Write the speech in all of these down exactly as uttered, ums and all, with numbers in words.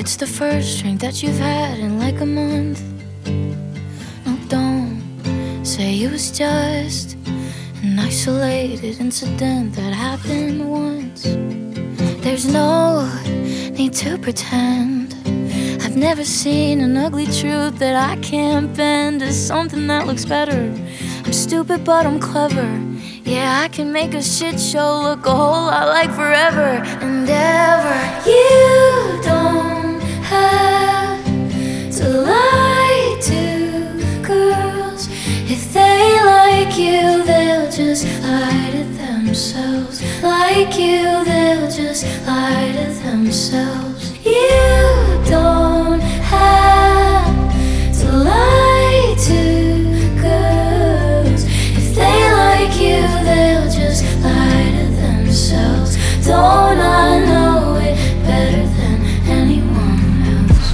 it's the first drink that you've had in like a month. No, don't say it was just an isolated incident that happened once. There's no need to pretend. I've never seen an ugly truth that I can't bend to something that looks better. I'm stupid but I'm clever. Yeah, I can make a shit show look a whole lot like forever and ever. You don't have to lie to girls. If they like you, they'll just lie to themselves. Like you, they'll just lie to themselves. You don't have to lie to girls. If they like you, they'll just lie to themselves. Don't I know it better than anyone else?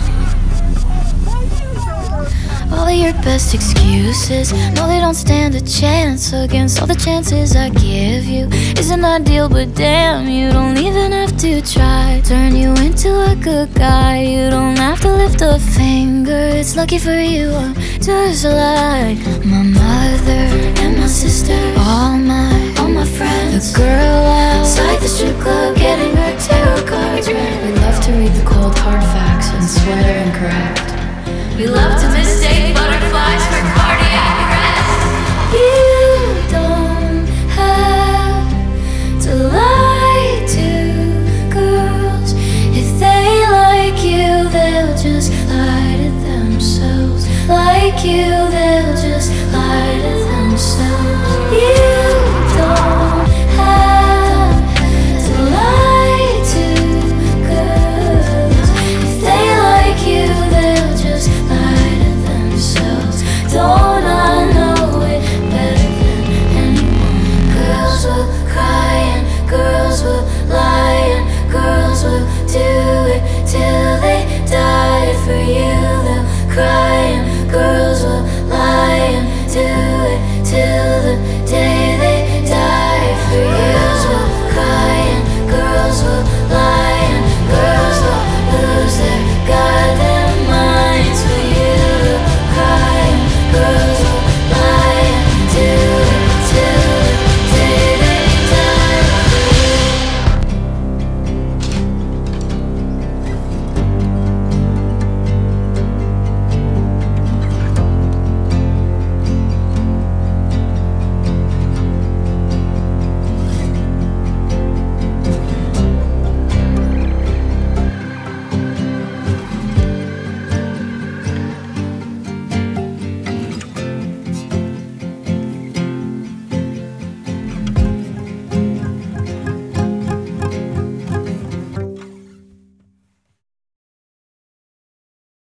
All of your best excuses, no, they don't stand a chance against all the chances I give you. Isn't ideal, but damn, you don't even have to try. Turn you into a good guy, you don't have to lift a finger. It's lucky for you, I'm just like my mother and my sister, all my, all my friends. The girl outside the strip club getting her tarot cards read. We love to read the cold hard facts and swear they're incorrect. We love to mistake butterflies for cardiac arrest. You don't have to lie to girls. If they like you, they'll just lie to themselves. Like you,